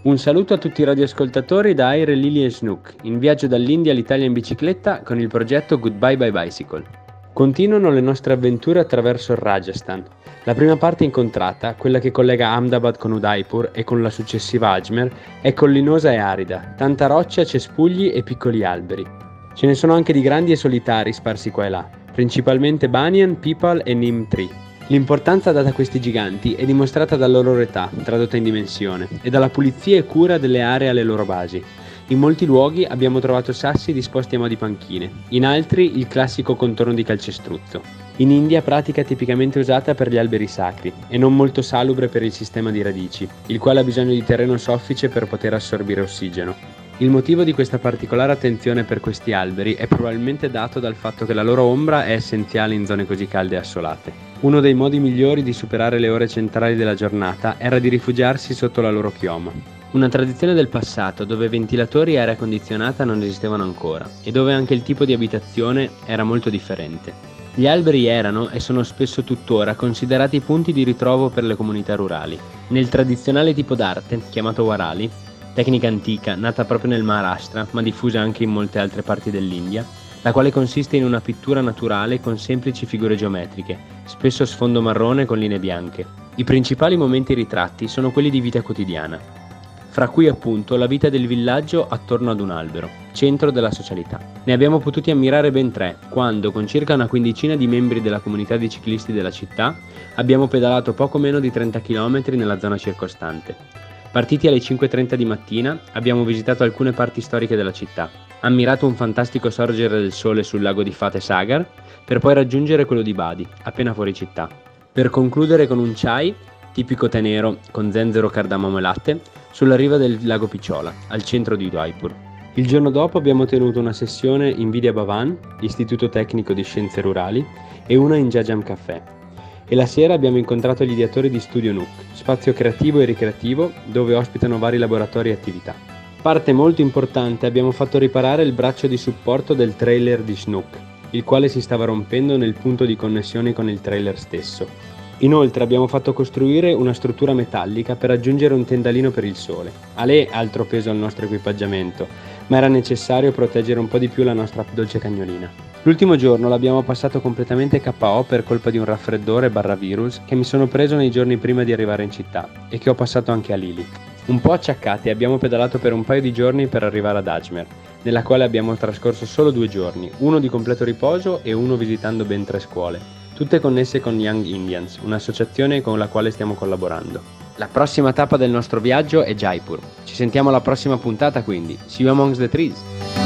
Un saluto a tutti i radioascoltatori da Aire, Lily e Snook, in viaggio dall'India all'Italia in bicicletta con il progetto Goodbye by Bicycle. Continuano le nostre avventure attraverso il Rajasthan. La prima parte incontrata, quella che collega Ahmedabad con Udaipur e con la successiva Ajmer, è collinosa e arida, tanta roccia, cespugli e piccoli alberi. Ce ne sono anche di grandi e solitari sparsi qua e là, principalmente banyan, peepal e neem tree. L'importanza data a questi giganti è dimostrata dalla loro età, tradotta in dimensione, e dalla pulizia e cura delle aree alle loro basi. In molti luoghi abbiamo trovato sassi disposti a mo' di panchine, in altri il classico contorno di calcestruzzo. In India pratica tipicamente usata per gli alberi sacri e non molto salubre per il sistema di radici, il quale ha bisogno di terreno soffice per poter assorbire ossigeno. Il motivo di questa particolare attenzione per questi alberi è probabilmente dato dal fatto che la loro ombra è essenziale in zone così calde e assolate. Uno dei modi migliori di superare le ore centrali della giornata era di rifugiarsi sotto la loro chioma. Una tradizione del passato dove ventilatori e aria condizionata non esistevano ancora e dove anche il tipo di abitazione era molto differente. Gli alberi erano e sono spesso tuttora considerati punti di ritrovo per le comunità rurali. Nel tradizionale tipo d'arte, chiamato Warali, tecnica antica nata proprio nel Maharashtra ma diffusa anche in molte altre parti dell'India, la quale consiste in una pittura naturale con semplici figure geometriche, spesso a sfondo marrone con linee bianche. I principali momenti ritratti sono quelli di vita quotidiana, fra cui appunto la vita del villaggio attorno ad un albero, centro della socialità. Ne abbiamo potuti ammirare ben 3, quando, con circa una quindicina di membri della comunità di ciclisti della città, abbiamo pedalato poco meno di 30 km nella zona circostante. Partiti alle 5:30 di mattina, abbiamo visitato alcune parti storiche della città, ammirato un fantastico sorgere del sole sul lago di Fateh Sagar, per poi raggiungere quello di Badi, appena fuori città, per concludere con un chai, tipico tè nero con zenzero, cardamomo e latte, sulla riva del lago Picciola, al centro di Udaipur. Il giorno dopo abbiamo tenuto una sessione in Vidya Bhavan, Istituto Tecnico di Scienze Rurali, e una in Jajam Café. E la sera abbiamo incontrato gli ideatori di Studio Nook, spazio creativo e ricreativo dove ospitano vari laboratori e attività. Parte molto importante, abbiamo fatto riparare il braccio di supporto del trailer di Snook, il quale si stava rompendo nel punto di connessione con il trailer stesso. Inoltre abbiamo fatto costruire una struttura metallica per aggiungere un tendalino per il sole. Ale altro peso al nostro equipaggiamento, ma era necessario proteggere un po' di più la nostra dolce cagnolina. L'ultimo giorno l'abbiamo passato completamente KO per colpa di un raffreddore / virus che mi sono preso nei giorni prima di arrivare in città e che ho passato anche a Lily. Un po' acciaccati abbiamo pedalato per un paio di giorni per arrivare ad Ajmer, nella quale abbiamo trascorso solo 2 giorni, uno di completo riposo e uno visitando ben 3 scuole, tutte connesse con Young Indians, un'associazione con la quale stiamo collaborando. La prossima tappa del nostro viaggio è Jaipur. Ci sentiamo alla prossima puntata quindi. See you amongst the trees!